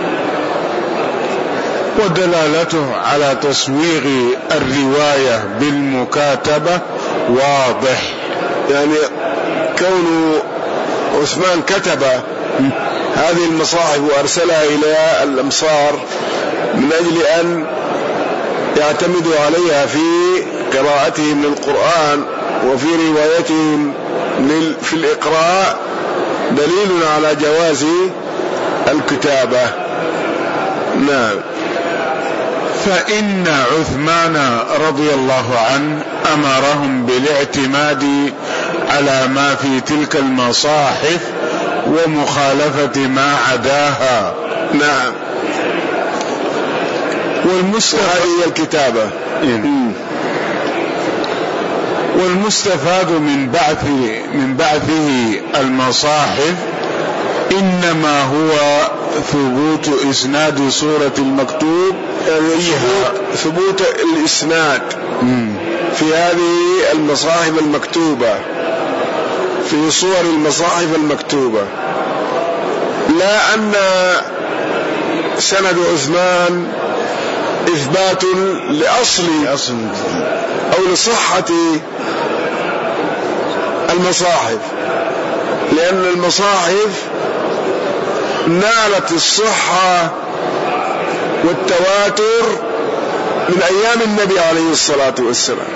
ودلالته على تسويغ الرواية بالمكاتبة واضح، يعني كون عثمان كتب هذه المصاحف وأرسلها إلى الأمصار من أجل أن يعتمدوا عليها في قراءتهم للقرآن وفي روايتهم في الإقراء دليل على جواز الكتابة. نعم. فإن عثمان رضي الله عنه أمرهم بالاعتماد على ما في تلك المصاحف ومخالفة ما عداها. نعم. والمستفاد هذه الكتابة. والمستفاد من بعث من بعثه المصاحف إنما هو ثبوت إسناد سورة المكتوب، فيها ثبوت الإسناد في هذه المصاحف المكتوبة، في صور المصاحف المكتوبة، لا أن سند عثمان إثبات لأصل أو لصحة المصاحف، لأن المصاحف نالت الصحة والتواتر من أيام النبي عليه الصلاة والسلام،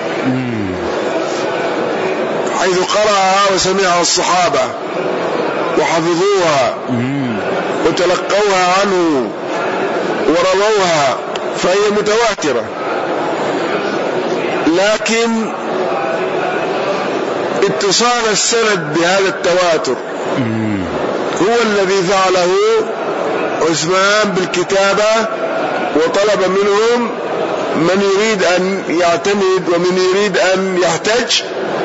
حيث قرأها وسمعها الصحابة وحفظوها وتلقوها عنه ورووها، فهي متواترة. لكن اتصال السند بهذا التواتر هو الذي فعله عثمان بالكتابة، وطلب منهم من يريد أن يعتمد ومن يريد أن يحتج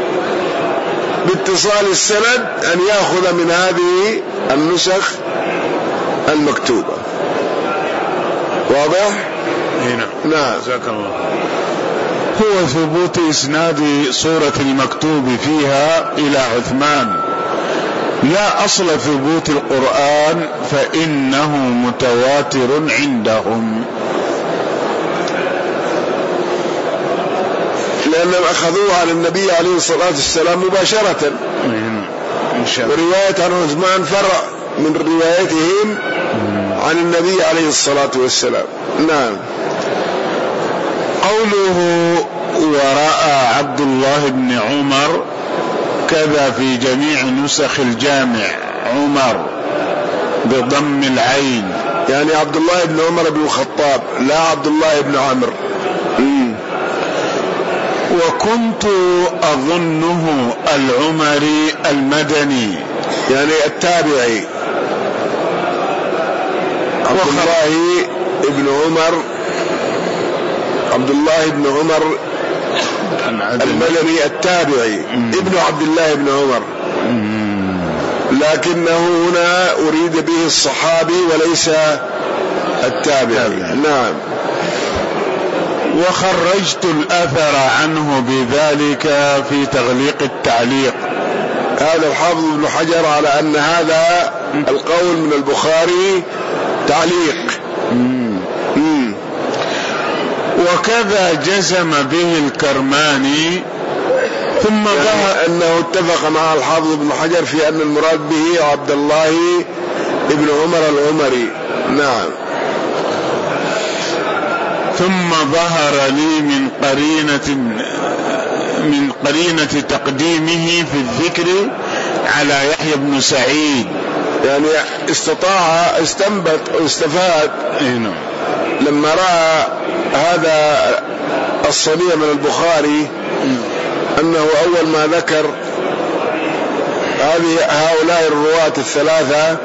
باتصال السند أن يأخذ من هذه النسخ المكتوبة. واضح؟ نعم. جزاك الله. هو ثبوت إسناد سورة المكتوب فيها إلى عثمان، لا أصل ثبوت القرآن فإنه متواتر عندهم، لأنهم أخذوه عن النبي عليه الصلاة والسلام مباشرة، ورواية عن عثمان فرع من روايتهم عن النبي عليه الصلاة والسلام. نعم. قوله ورأى عبد الله بن عمر كذا في جميع نسخ الجامع عمر بضم العين، يعني عبد الله بن عمر بن الخطاب لا عبد الله بن عمرو. وكنت أظنه العمري المدني، يعني التابعي عبد الله بن عمر عبد الله بن عمر المدني التابعي ابن عبد الله بن عمر، لكنه هنا أريد به الصحابي وليس التابعي. نعم. وخرجت الأثر عنه بذلك في تغليق التعليق. هذا الحافظ ابن حجر على أن هذا القول من البخاري تعليق. مم. وكذا جزم به الكرماني، ثم يعني أنه اتفق مع الحافظ ابن حجر في أن المراد به عبد الله ابن عمر العمري. نعم. ثم ظهر لي من قرينة من قرينة تقديمه في الذكر على يحيى بن سعيد، يعني استطاع استنبط واستفاد لما رأى هذا الصنيع من البخاري أنه أول ما ذكر هذه هؤلاء الرواة الثلاثة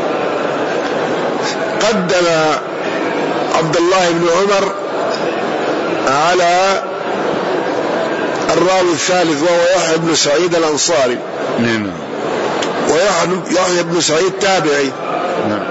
قدم عبد الله بن عمر على الراوي الثالث وهو يحيى بن سعيد الأنصاري. نعم. ويحيى بن سعيد تابعي. نعم.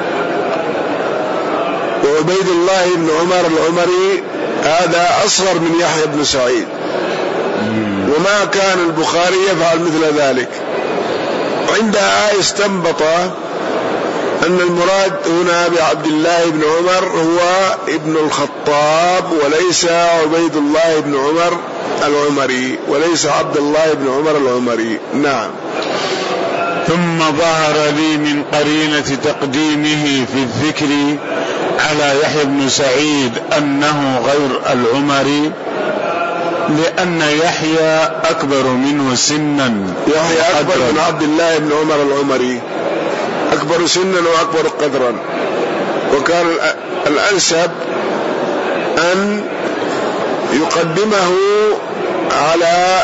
وعبيد الله بن عمر العمري هذا أصغر من يحيى بن سعيد. مم. وما كان البخاري يفعل مثل ذلك. عندها استنبط أن المراد هنا بعبد الله بن عمر هو ابن الخطاب وليس عبيد الله بن عمر العمري، وليس عبد الله بن عمر العمري. نعم. ثم ظهر لي من قرينة تقديمه في الذكر على يحيى بن سعيد أنه غير العمري، لأن يحيى أكبر منه سنا. يحيى أكبر من عبد الله بن عمر العمري، أكبر سنا وأكبر قدرا، وكان الأنسب أن يقدمه على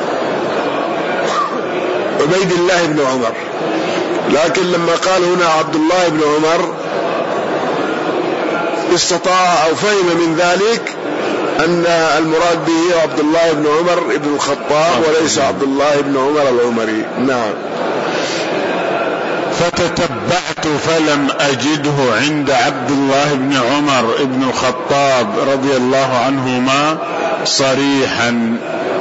عبيد الله بن عمر، لكن لما قال هنا عبد الله بن عمر استطاع أو فهم من ذلك أن المراد به عبد الله بن عمر بن الخطاب وليس عبد الله بن عمر العمري. نعم. فتتبعت فلم أجده عند عبد الله بن عمر بن الخطاب رضي الله عنهما صريحا،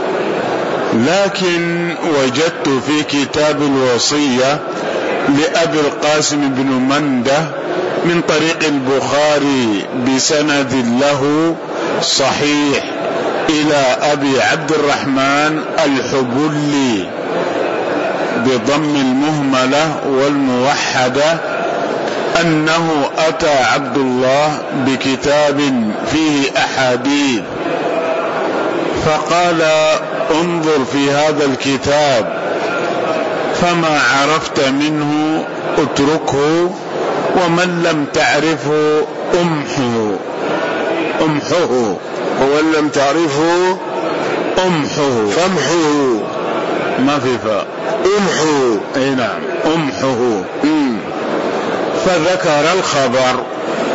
لكن وجدت في كتاب الوصية لأبي القاسم بن منده من طريق البخاري بسند له صحيح إلى أبي عبد الرحمن الحبلي بضم المهملة والموحدة أنه أتى عبد الله بكتاب فيه أحاديث فقال انظر في هذا الكتاب فما عرفت منه اتركه ومن لم تعرفه امحه امحه ومن لم تعرفه امحه فامحه ما في فاء امحه. اي نعم امحه. مم. فذكر الخبر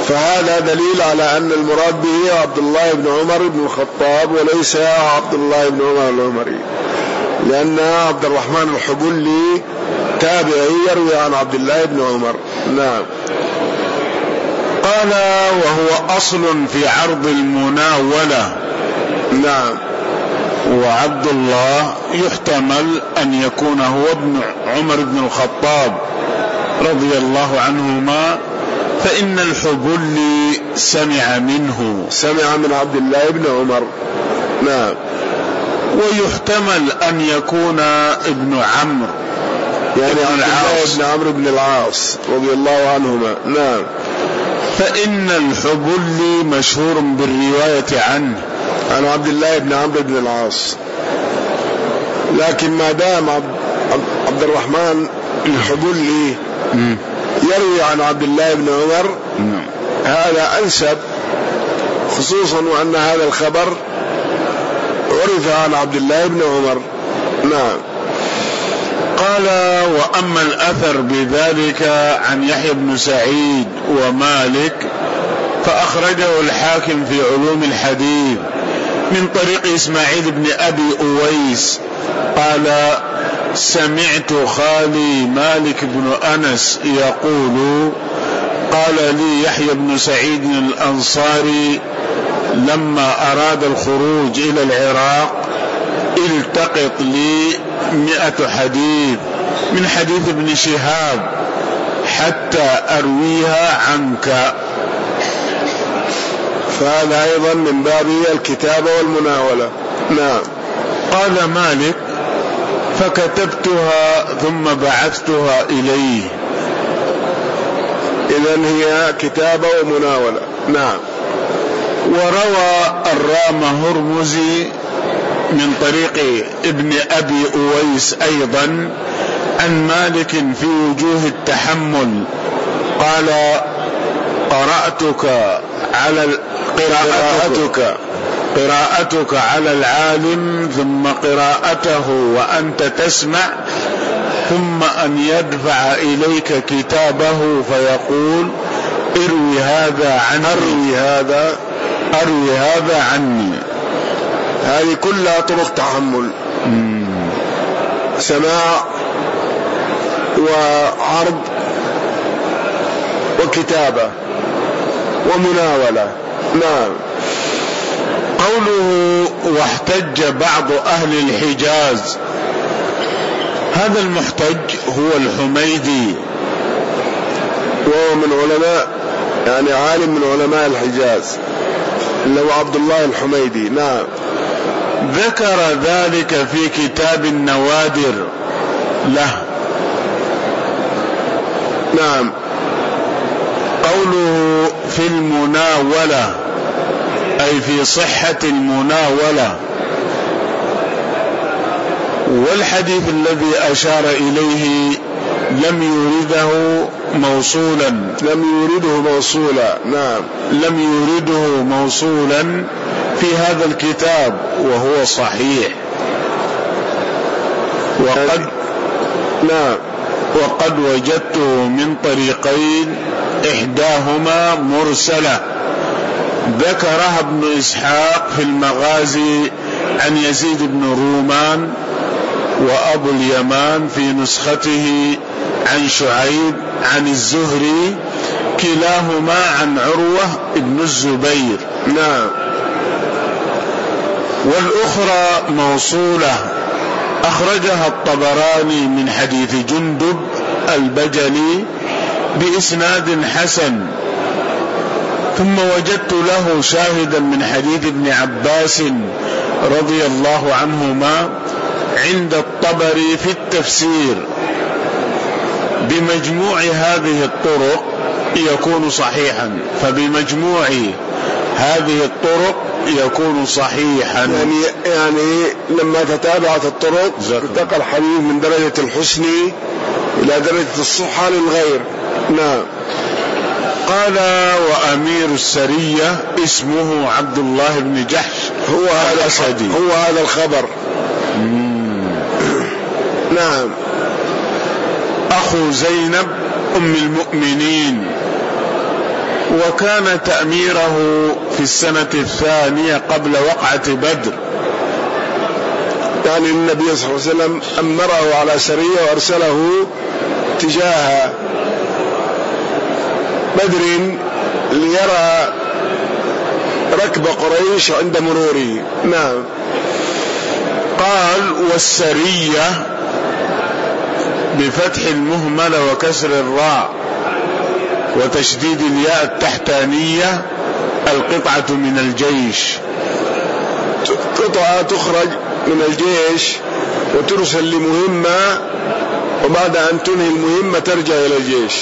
فهذا دليل على أن المراد به عبد الله بن عمر بن الخطاب وليس عبد الله بن عمر العمري، لأن عبد الرحمن الحبلي تابعي يروي عن عبد الله بن عمر. نعم. قال وهو أصل في عرض المناولة. نعم. وعبد الله يحتمل أن يكون هو ابن عمر بن الخطاب رضي الله عنهما، فإن الحبلي سمع منه سمع من عبد الله بن عمر. نعم. ويحتمل أن يكون ابن عمرو، يعني عبد الله بن عمرو بن العاص رضي الله عنهما. نعم. فإن الحبلي مشهور بالرواية عنه عن عبد الله بن عمرو بن العاص، لكن ما دام عبد الرحمن الحبلي يروي عن عبد الله بن عمر هذا أنسب، خصوصا وأن هذا الخبر عرف عن عبد الله بن عمر. نعم. قال وأما الأثر بذلك عن يحيى بن سعيد ومالك فأخرجه الحاكم في علوم الحديث من طريق إسماعيل بن أبي أويس قال سمعت خالي مالك بن أنس يقول قال لي يحيى بن سعيد الأنصاري لما أراد الخروج إلى العراق التقط لي مئة حديث من حديث ابن شهاب حتى أرويها عنك. فهذا أيضا من باب الكتابة والمناولة. نعم. قال مالك فكتبتها ثم بعثتها إليه. إذن هي كتابة ومناولة. نعم. وروى الرام هرمزي من طريق ابن أبي أويس أيضا عن مالك في وجوه التحمل قال قرأتك على قراءتك قراءتك على العالم ثم قراءته وأنت تسمع ثم أن يدفع إليك كتابه فيقول اروي هذا عني أروي هذا أروي هذا عني. هذه كلها طرق تحمل. مم. سماع وعرض وكتابة ومناولة. نعم. قوله واحتج بعض أهل الحجاز، هذا المحتج هو الحميدي وهو من علماء يعني عالم من علماء الحجاز اللي هو عبد الله الحميدي. نعم. ذكر ذلك في كتاب النوادر له. نعم. قوله في المناولة أي في صحة المناولة، والحديث الذي أشار إليه لم يورده موصولا لم يورده موصولا نعم لم يورده موصولا في هذا الكتاب وهو صحيح. وقد نعم وقد وجدته من طريقين إحداهما مرسلة ذكرها ابن إسحاق في المغازي عن يزيد بن رومان وأبو اليمان في نسخته عن شعيب عن الزهري كلاهما عن عروة ابن الزبير. نعم. والأخرى موصولة أخرجها الطبراني من حديث جندب البجلي بإسناد حسن، ثم وجدت له شاهدا من حديث ابن عباس رضي الله عنهما عند الطبري في التفسير. بمجموع هذه الطرق يكون صحيحا، فبمجموع هذه الطرق يكون صحيحا. يعني يعني لما تتابعت الطرق ارتقى الحديث من درجة الحسن إلى درجة الصحة للغير. نعم. قال وأمير السرية اسمه عبد الله بن جحش هو هذا هو هذا الخبر. نعم. أخو زينب أم المؤمنين وكان تأميره في السنة الثانية قبل وقعة بدر، يعني النبي صلى الله عليه وسلم أمره على سرية وأرسله تجاه بدر ليرى ركب قريش عند مروره. نعم. قال والسرية بفتح المهملة وكسر الراء وتشديد الياء التحتانية القطعة من الجيش، قطعة تخرج من الجيش وترسل لمهمة، وبعد أن تنهي المهمة ترجع إلى الجيش.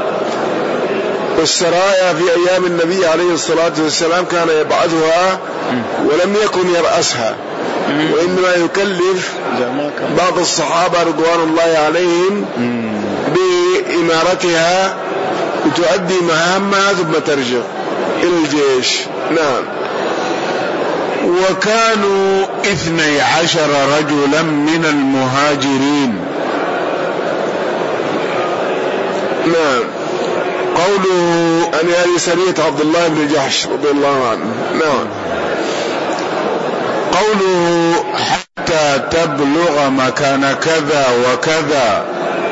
والسرايا في أيام النبي عليه الصلاة والسلام كان يبعثها ولم يكن يرأسها، وإنما يكلف بعض الصحابة رضوان الله عليهم بإمارتها وتؤدي مهامها ثم ترجع إلى الجيش. نعم. وكانوا اثني عشر رجلا من المهاجرين. نعم. قوله أن هذه سرية عبد الله بن جحش رضي الله عنه. نعم. قوله حتى تبلغ مكان كذا وكذا،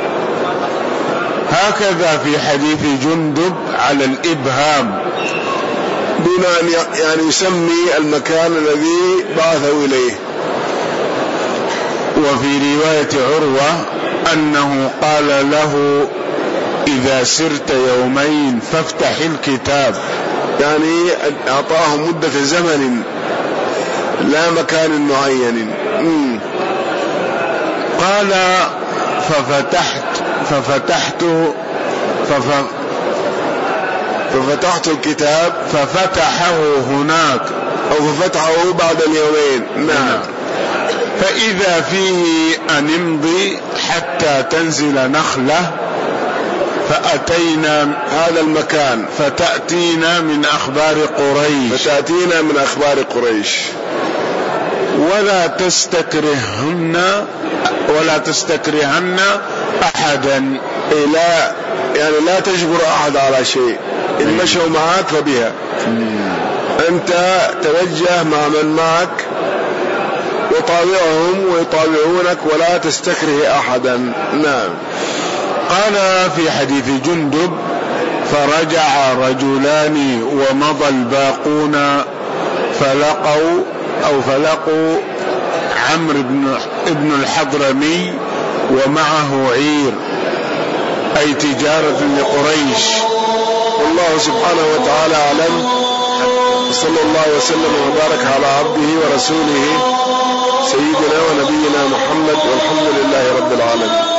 هكذا في حديث جندب على الإبهام دون أن يعني يسمي المكان الذي بعثه إليه. وفي رواية عروة أنه قال له إذا سرت يومين فافتح الكتاب، يعني أعطاه مدة زمن لا مكان معين. مم. قال ففتحت ففتحت فف ففتحت الكتاب ففتحه هناك أو ففتحه بعد اليومين. نعم. فإذا فيه أن امضي حتى تنزل نخلة، فأتينا هذا المكان فتأتينا من أخبار قريش فتأتينا من أخبار قريش ولا تستكرهن ولا تستكرهن أحدا، لا يعني لا تجبر أحد على شيء، إن مشوا معك فبها، أنت توجه مع من معك وطاوعهم ويطاوعونك ولا تستكره أحدا. نعم. قال في حديث جندب فرجع رجلان ومضى الباقون فلقوا أو فلقوا عمرو بن الحضرمي ومعه عير، أي تجارة لقريش. والله سبحانه وتعالى أعلم، صلى الله وسلم وبارك على عبده ورسوله سيدنا ونبينا محمد، والحمد لله رب العالمين.